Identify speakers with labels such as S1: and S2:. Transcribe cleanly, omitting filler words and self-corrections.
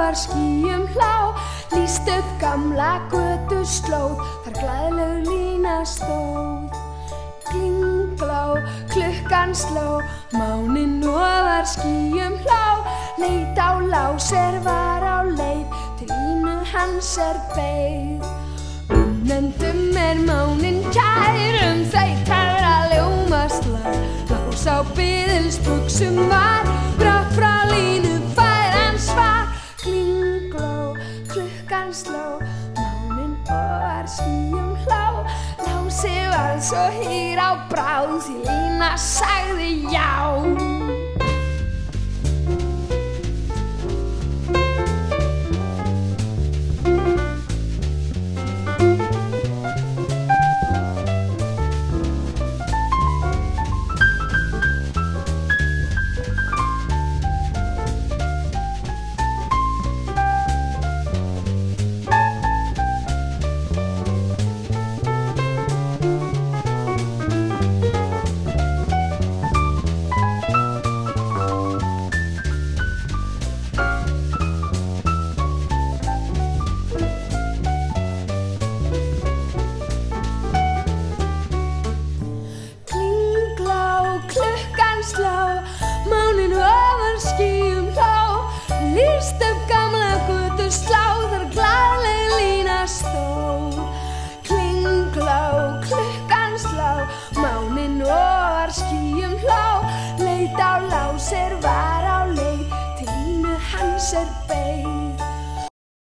S1: ofar skýjum hlá, lýst upp gamla götuslóð, þar glaðleg lína stóð. Klinglá, klukkan sló, máninn ofar skýjum hlá, leit á Lás var á leið, til Línu hans beið. Unnendum máninn kær, þau kæra ljómast lag, Lás á biðilsbuxum var, brátt frá Línu fær hann svar. Klingló, klukkan sló, máninn ofar skýjum hlá, Lási var svo hýr á bráð, því Lína sagði já. Var á leið, til Línu hans beið.